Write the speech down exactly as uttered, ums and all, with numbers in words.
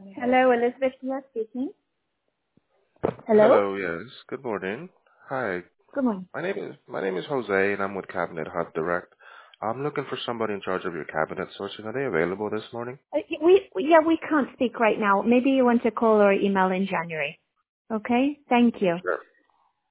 Hello, Elizabeth here speaking. Hello? Hello, yes. Good morning. Hi. Good morning. My name is my name is Jose, and I'm with Cabinet Hub Direct. I'm looking for somebody in charge of your cabinet sourcing. Are they available this morning? Uh, we, yeah, we can't speak right now. Maybe you want to call or email in January. Okay? Thank you. Sure.